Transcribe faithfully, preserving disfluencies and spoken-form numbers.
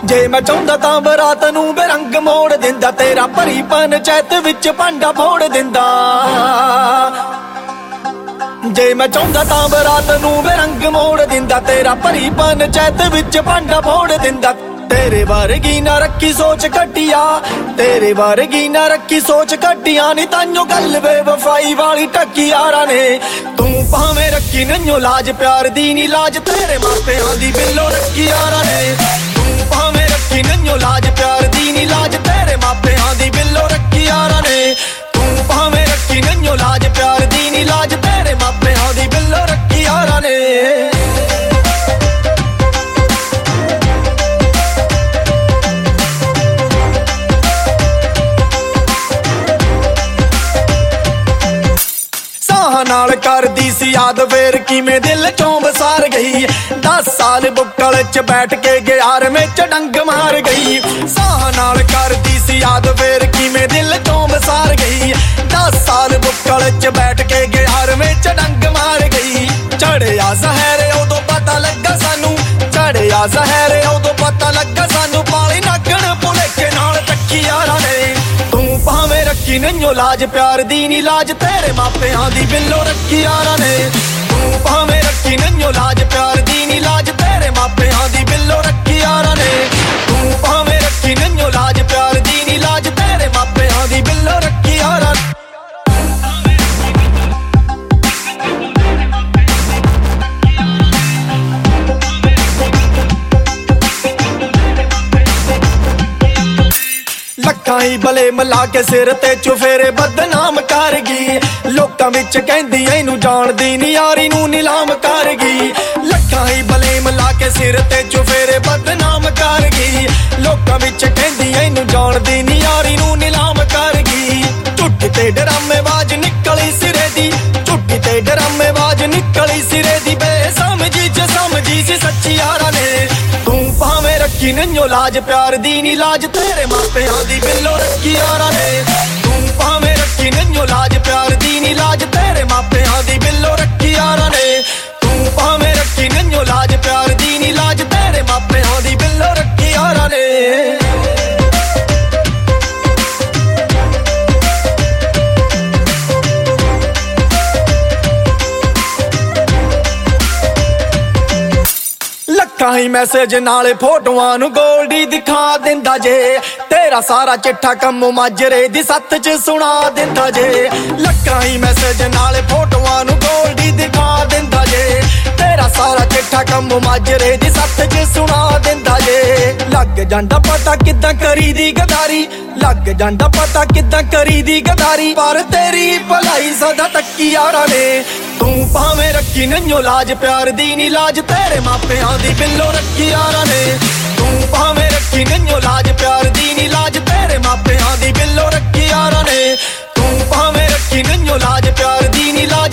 ਜੇ ਮੈਂ ਚਾਹੁੰਦਾ ਤਾਂ ਬਰਾਤ ਨੂੰ ਬੇਰੰਗ ਮੋੜ ਦਿੰਦਾ, ਤੇਰਾ ਭਰੀ ਪੰਚਾਇਤ ਵਿੱਚ ਭਾਂਡਾ ਫੋੜ ਦਿੰਦਾ। ਜੇ ਮੈਂ ਚਾਹੁੰਦਾ ਤਾਂ ਬਰਾਤ ਨੂੰ ਬੇਰੰਗ ਮੋੜ ਦਿੰਦਾ, ਤੇਰਾ ਭਰੀ ਪੰਚਾਇਤ ਵਿੱਚ ਭਾਂਡਾ ਫੋੜ ਦਿੰਦਾ। ਤੇਰੇ ਵਰਗੀ ਨਾ ਰੱਖੀ ਸੋਚ ਘਟਿਆ, ਤੇਰੇ ਵਰਗੀ ਨਾ ਰੱਖੀ ਸੋਚ ਘਟਿਆ ਨੀ ਤਾਈਓ ਗੱਲ ਬੇਵਫਾਈ ਵਾਲੀ ਟੱਕੀ ਯਾਰਾਂ ਨੇ। ਤੂੰ ਭਾਵੇਂ ਰੱਖੀ ਨਹੀਂਓ ਲਾਜ ਪਿਆਰ ਦੀ ਨੀ ਲਾਜ, ਤੇਰੇ ਮਾਪਿਆਂ ਦੀ ਬਿੱਲੋ ਰੱਖੀ ਯਾਰਾਂ ਨੇ। ਤੂੰ ਭਾਵੇਂ ਰੱਖੀ ਨਹੀਂਓ ਲਾਜ ਪਿਆਰ ਦੀ ਨੀ ਲਾਜ, ਤੇਰੇ ਮਾਪਿਆਂ ਦੀ ਬਿੱਲੋ ਰੱਖੀ ਯਾਰਾਂ ਨੇ। ਤੂੰ ਭਾਵੇਂ ਰੱਖੀ ਨਹੀਂਓ ਲਾਜ ਪਿਆਰ ਦੀ ਨੀ ਲਾਜ, ਤੇਰੇ ਮਾਪਿਆਂ ਦੀ ਬਿੱਲੋ ਰੱਖੀ ਯਾਰਾਂ ਨੇ। ਨਾਲ ਕਰਦੀ ਸੀ ਯਾਦ ਫੇਰ ਕਿਵੇਂ ਦਿਲ ਚੋਂ ਵਸਾਰ ਗਈ। ਦਸ ਸਾਲ ਬੁੱਕਲ ਚ ਬੈਠ ਕੇ ਗਿਆਰਵੇਂ ਚ ਡੰਗ ਮਾਰ ਗਈ। ਸਾਹ ਨਾਲ ਕਰਦੀ ਸੀ ਯਾਦ ਫੇਰ ਕਿਵੇਂ ਦਿਲ ਚੋਂ ਵਸਾਰ ਗਈ। ਦਸ ਸਾਲ ਬੁੱਕਲ ਚ ਬੈਠ ਕੇ ਗਿਆਰਵੇਂ ਚ ਡੰਗ ਮਾਰ ਗਈ। ਚੜਿਆ ਜ਼ਹਿਰ ਉਦੋਂ ਪਤਾ ਲੱਗਾ ਸਾਨੂੰ, ਚੜਿਆ ਜ਼ਹਿਰ ਉਦੋਂ ਪਤਾ ਲੱਗਾ ਸਾਨੂੰ, ਪਾਲੀ ਨਾਗਣ ਭੁਲੇਖੇ ਨਾਲ ਤੱਕੀ ਯਾਰਾਂ ਨੇ। ਤੂੰ ਭਾਵੇਂ ਰੱਖੀ ਨਹੀਂਓ ਲਾਜ ਪਿਆਰ ਦੀ ਨੀ ਲਾਜ, ਤੇਰੇ ਮਾਪਿਆਂ ਦੀ ਬਿੱਲੋ ਰੱਖੀ ਯਾਰਾਂ ਨੇ। ਤੂੰ ਭਾਵੇਂ ਰੱਖੀ ਨਹੀਂਓ ਲਾਜ ਪਿਆਰ ਦੀ ਨੀ ਲਾਜ, ਤੇਰੇ ਮਾਪਿਆਂ ਦੀ ਬਿੱਲੋ ਰੱਖੀ ਯਾਰਾਂ ਨੇ। ਤੂੰ ਭਾਵੇਂ ਰੱਖੀ ਨਹੀਂਓ ਲਾਜ ਪਿਆਰ ਦੀ ਨੀ ਲਾਜ, ਤੇਰੇ ਮਾਪਿਆਂ ਦੀ ਬਿੱਲੋ ਰੱਖੀ ਯਾਰਾਂ ਨੇ। ਲੱਖਾਂ ਹੀ ਬਲੇ ਮਲਾ ਕੇ ਸਿਰ ਤੇ ਚੁਫੇਰੇ ਬਦਨਾਮ ਕਰ ਗਈ। ਲੋਕਾਂ ਵਿੱਚ ਕਹਿੰਦੀ ਇਹਨੂੰ ਜਾਣਦੀ ਨੀ ਯਾਰੀ ਨੂੰ ਨਿਲਾਮ ਕਰ ਗਈ। ਲੱਖਾਂ ਹੀ ਬਲੇ ਮਲਾ ਕੇ ਸਿਰ ਤੇ ਚੁਫੇਰੇ ਬਦਨਾਮ ਕਰ ਗਈ। ਲੋਕਾਂ ਵਿੱਚ ਕਹਿੰਦੀ ਇਹਨੂੰ ਜਾਣਦੀ ਨੀ ਯਾਰੀ ਨੂੰ ਨਿਲਾਮ ਕਰ ਗਈ। ਝੁੱਠ ਤੇ ਡਰਾਮੇਬਾਜ਼ ਨਿਕਲੀ ਸਿਰੇ ਦੀ, ਝੁੱਠ ਤੇ ਡਰਾਮੇਬਾਜ਼ ਨਿਕਲੀ ਸਿਰੇ ਦੀ। ਬੇਸਮਝੀ ਚ ਸਮਝੀ ਸੀ ਸੱਚੀ ਯਾਰਾਂ ਨੇ। ਤੂੰ ਭਾਵੇਂ ਰੱਖੀ ਨਹੀਂਓ ਲਾਜ ਪਿਆਰ ਦੀ ਨੀ ਲਾਜ, ਤੇਰੇ ਮਾਪਿਆਂ ਦੀ ਬਿੱਲੋ ਰੱਖੀ ਯਾਰਾਂ ਨੇ। ਤੂੰ ਭਾਵੇਂ ਰੱਖੀ ਨਹੀਂਓ ਲਾਜ ਪਿਆਰ ਦੀ ਨੀ ਲਾਜ, ਤੇਰੇ ਮਾਪਿਆਂ ਦੀ ਬਿੱਲੋ ਰੱਖੀ ਯਾਰਾਂ ਨੇ। ਤੂੰ ਭਾਵੇਂ ਰੱਖੀ ਨਹੀਂਓ ਲਾਜ ਪਿਆਰ ਦੀ ਨੀ ਲਾਜ, ਤੇਰੇ ਮਾਪਿਆਂ ਦੀ ਬਿੱਲੋ ਰੱਖੀ ਯਾਰਾਂ ਨੇ। ਲੱਖਾਂ ਹੀ ਮੈਸੇਜ ਨਾਲੇ ਫੋਟੋਆਂ ਨੂੰ ਗੋਲਡੀ ਦਿਖਾ ਦਿੰਦਾ ਜੇ, ਤੇਰਾ ਸਾਰਾ ਚਿੱਠਾ ਕੰਮ ਮਾਜਰੇ ਦੀ ਸੱਤ ਚ ਸੁਣਾ ਦਿੰਦਾ ਜੇ। ਲੱਖਾਂ ਹੀ ਮੈਸੇਜ ਨਾਲੇ ਫੋਟੋਆਂ ਨੂੰ ਗੋਲਡੀ ਦਿਖਾ ਦਿੰਦਾ ਜੇ, ਤੇਰਾ ਸਾਰਾ ਚਿੱਠਾ ਕੰਮ ਮਾਜਰੇ ਦੀ ਸੱਤ ਚ ਸੁਣਾ ਦਿੰਦਾ ਜੇ। ਲੱਗ ਜਾਂਦਾ ਪਤਾ ਕਿੱਦਾਂ ਕਰੀ ਦੀ ਗਦਾਰੀ, ਲੱਗ ਜਾਂਦਾ ਪਤਾ ਕਿੱਦਾਂ ਕਰੀ ਦੀ ਗਦਾਰੀ, ਪਰ ਤੇਰੀ ਭਲਾਈ ਸਦਾ ਤੱਕੀ ਯਾਰਾਂ ਨੇ। ਤੂੰ ਭਾਵੇਂ ਰੱਖੀ ਨਹੀਂਓ ਲਾਜ ਪਿਆਰ ਦੀ ਨੀ ਲਾਜ, ਤੇਰੇ ਮਾਪਿਆਂ ਦੀ ਬਿੱਲੋ ਰੱਖੀ ਯਾਰਾਂ ਨੇ। ਤੂੰ ਭਾਵੇਂ ਰੱਖੀ ਨਹੀਂਓ ਲਾਜ ਪਿਆਰ ਦੀ ਨੀ ਲਾਜ, ਤੇਰੇ ਮਾਪਿਆਂ ਦੀ ਬਿੱਲੋ ਰੱਖੀ ਯਾਰਾਂ ਨੇ। ਤੂੰ ਭਾਵੇਂ ਰੱਖੀ ਨਹੀਂਓ ਲਾਜ ਪਿਆਰ ਦੀ ਨੀ ਲਾਜ,